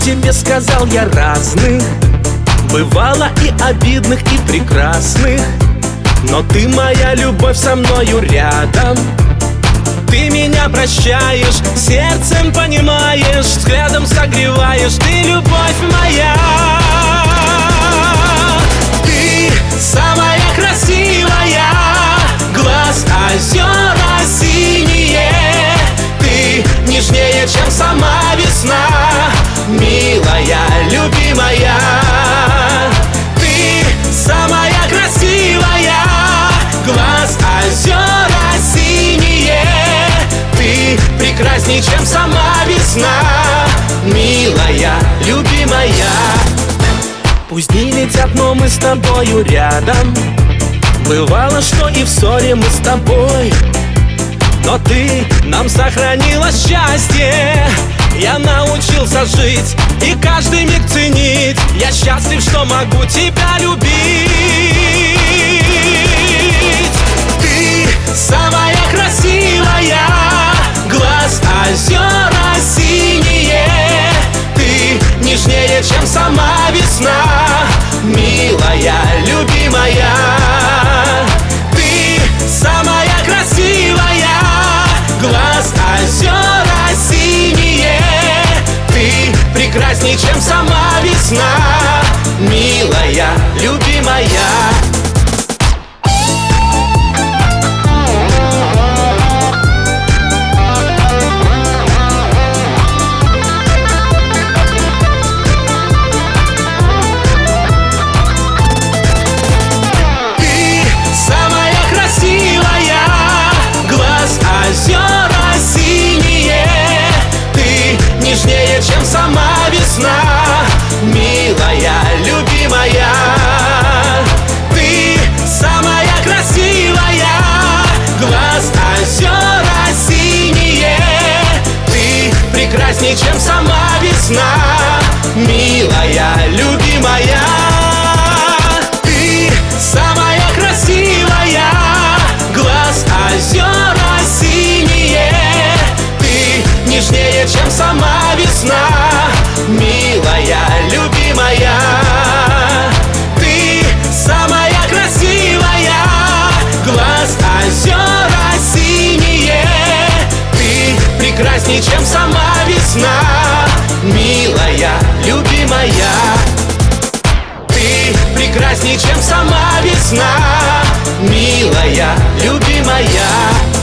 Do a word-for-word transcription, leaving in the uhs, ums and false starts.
тебе сказал я разных, бывало и обидных, и прекрасных. Но ты моя любовь, со мною рядом. Ты меня прощаешь, сердцем понимаешь, взглядом согреваешь. Ты любовь моя. Ты самая красивая, глаз озера синие. Ты нежнее, чем сама весна, милая, любимая. Ты самая красивая, глаз озера синие. Ты прекрасней, чем сама весна, милая, любимая. Пусть дни летят, но мы с тобою рядом. Бывало, что и в ссоре мы с тобой, но ты нам сохранила счастье. Я научился жить и каждый миг ценить. Я счастлив, что могу тебя любить. Ты самая красивая, глаз озера синие. Ты нежнее, чем сама весна, милая, любимая. Ты самая красивая, глаз озера синие. Ты прекрасней, чем сама весна, милая, любимая. Озера синие. Ты нежнее, чем сама весна, милая, любимая. Ты самая красивая, глаз озера синие. Ты прекрасней, чем сама весна, милая, любимая. Ты самая красивая, глаз озера синие. Ты нежнее, чем сама весна, милая, любимая. Ты самая красивая, глаз озера синие. Ты прекрасней, чем сама весна, милая, любимая. Ты прекрасней, чем сама весна, милая, любимая.